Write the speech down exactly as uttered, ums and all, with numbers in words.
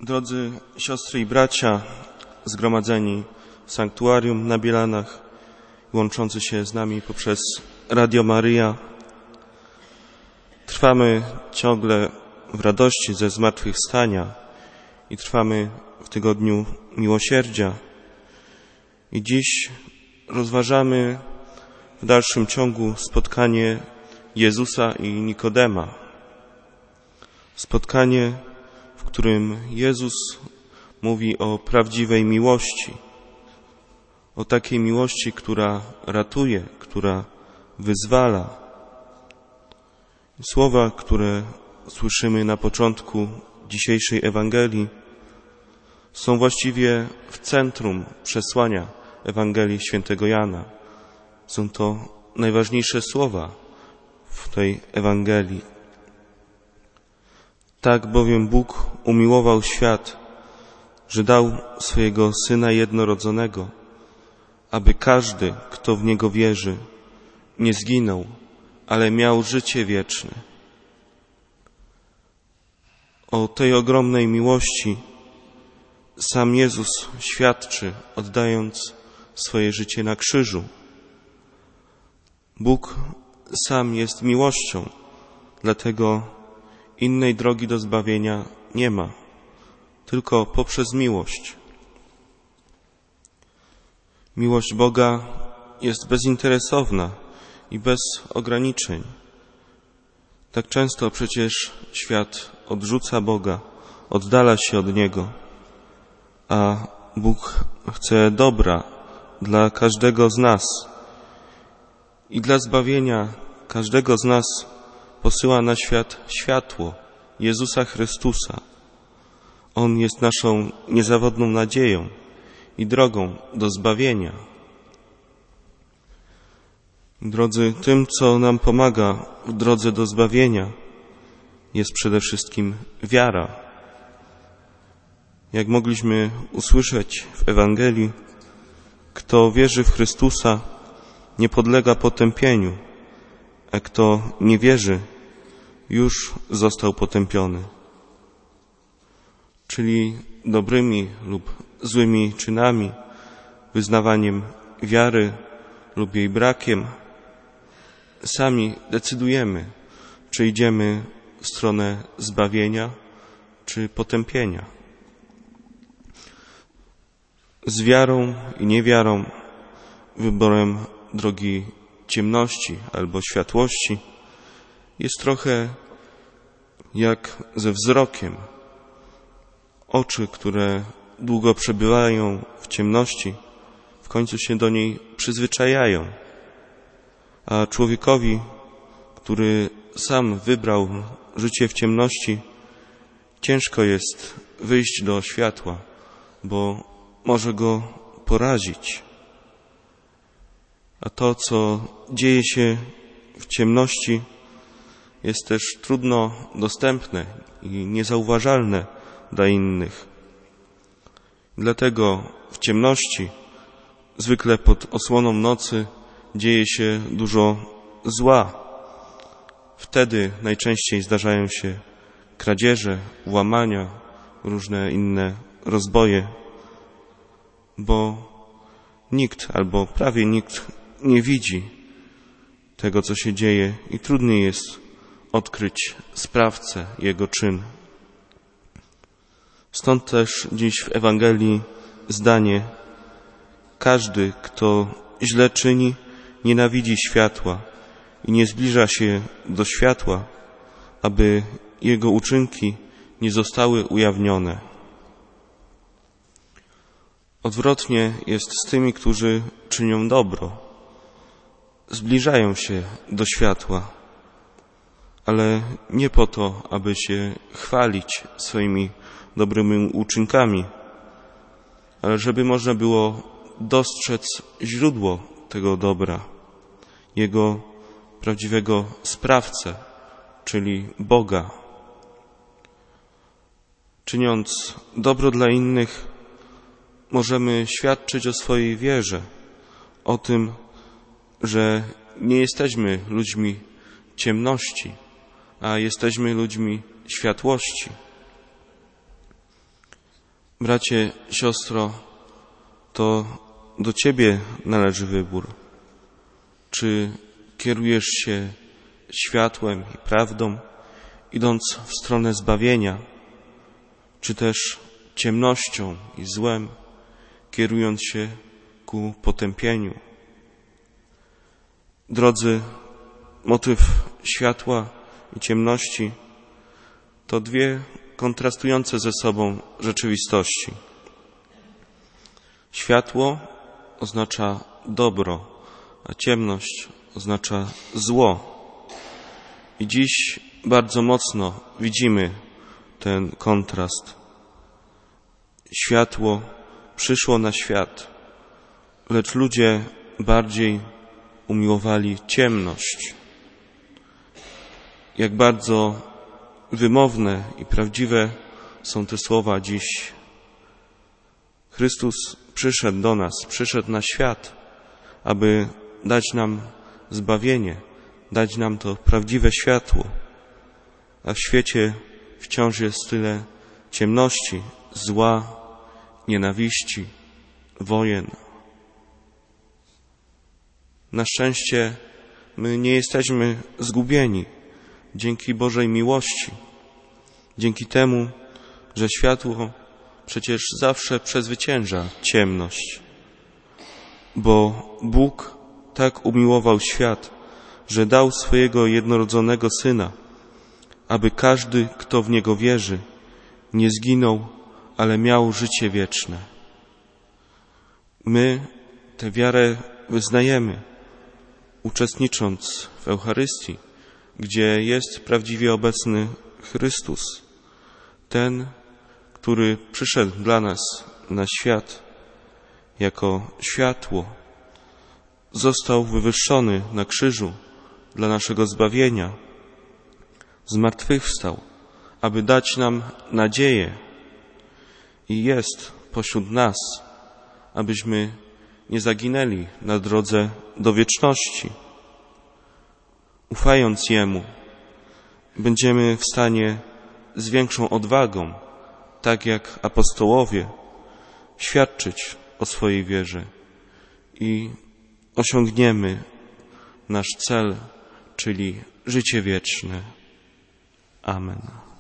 Drodzy siostry i bracia zgromadzeni w sanktuarium na Bielanach, łączący się z nami poprzez Radio Maryja, trwamy ciągle w radości ze zmartwychwstania i trwamy w tygodniu miłosierdzia. I dziś rozważamy w dalszym ciągu spotkanie Jezusa i Nikodema. Spotkanie, w którym Jezus mówi o prawdziwej miłości, o takiej miłości, która ratuje, która wyzwala. Słowa, które słyszymy na początku dzisiejszej Ewangelii, są właściwie w centrum przesłania Ewangelii świętego Jana. Są to najważniejsze słowa w tej Ewangelii. Tak bowiem Bóg umiłował świat, że dał swojego Syna jednorodzonego, aby każdy, kto w Niego wierzy, nie zginął, ale miał życie wieczne. O tej ogromnej miłości sam Jezus świadczy, oddając swoje życie na krzyżu. Bóg sam jest miłością, dlatego innej drogi do zbawienia nie ma, tylko poprzez miłość. Miłość Boga jest bezinteresowna i bez ograniczeń. Tak często przecież świat odrzuca Boga, oddala się od Niego, a Bóg chce dobra dla każdego z nas i dla zbawienia każdego z nas posyła na świat światło Jezusa Chrystusa. On jest naszą niezawodną nadzieją i drogą do zbawienia. Drodzy, tym, co nam pomaga w drodze do zbawienia, jest przede wszystkim wiara. Jak mogliśmy usłyszeć w Ewangelii, kto wierzy w Chrystusa, nie podlega potępieniu, a kto nie wierzy, już został potępiony. Czyli dobrymi lub złymi czynami, wyznawaniem wiary lub jej brakiem, sami decydujemy, czy idziemy w stronę zbawienia, czy potępienia. Z wiarą i niewiarą, wyborem drogi ciemności albo światłości jest trochę jak ze wzrokiem. Oczy, które długo przebywają w ciemności, w końcu się do niej przyzwyczajają. A człowiekowi, który sam wybrał życie w ciemności, ciężko jest wyjść do światła, bo może go porazić. A to, co dzieje się w ciemności, jest też trudno dostępne i niezauważalne dla innych. Dlatego w ciemności, zwykle pod osłoną nocy, dzieje się dużo zła. Wtedy najczęściej zdarzają się kradzieże, włamania, różne inne rozboje, bo nikt albo prawie nikt nie widzi tego, co się dzieje i trudniej jest odkryć sprawcę, jego czyn. Stąd też dziś w Ewangelii zdanie: każdy, kto źle czyni, nienawidzi światła i nie zbliża się do światła, aby jego uczynki nie zostały ujawnione. Odwrotnie jest z tymi, którzy czynią dobro. Zbliżają się do światła, ale nie po to, aby się chwalić swoimi dobrymi uczynkami, ale żeby można było dostrzec źródło tego dobra, jego prawdziwego sprawcę, czyli Boga. Czyniąc dobro dla innych, możemy świadczyć o swojej wierze, o tym, że nie jesteśmy ludźmi ciemności, a jesteśmy ludźmi światłości. Bracie, siostro, to do Ciebie należy wybór. Czy kierujesz się światłem i prawdą, idąc w stronę zbawienia, czy też ciemnością i złem, kierując się ku potępieniu? Drodzy, motyw światła i ciemności to dwie kontrastujące ze sobą rzeczywistości. Światło oznacza dobro, a ciemność oznacza zło. I dziś bardzo mocno widzimy ten kontrast. Światło przyszło na świat, lecz ludzie bardziej umiłowali ciemność. Jak bardzo wymowne i prawdziwe są te słowa dziś. Chrystus przyszedł do nas, przyszedł na świat, aby dać nam zbawienie, dać nam to prawdziwe światło. A w świecie wciąż jest tyle ciemności, zła, nienawiści, wojen. Na szczęście my nie jesteśmy zgubieni dzięki Bożej miłości, dzięki temu, że światło przecież zawsze przezwycięża ciemność. Bo Bóg tak umiłował świat, że dał swojego jednorodzonego Syna, aby każdy, kto w Niego wierzy, nie zginął, ale miał życie wieczne. My tę wiarę wyznajemy, uczestnicząc w Eucharystii, gdzie jest prawdziwie obecny Chrystus, ten, który przyszedł dla nas na świat jako światło, został wywyższony na krzyżu dla naszego zbawienia, zmartwychwstał, aby dać nam nadzieję i jest pośród nas, abyśmy nie zaginęli na drodze do wieczności. Ufając Jemu, będziemy w stanie z większą odwagą, tak jak apostołowie, świadczyć o swojej wierze i osiągniemy nasz cel, czyli życie wieczne. Amen.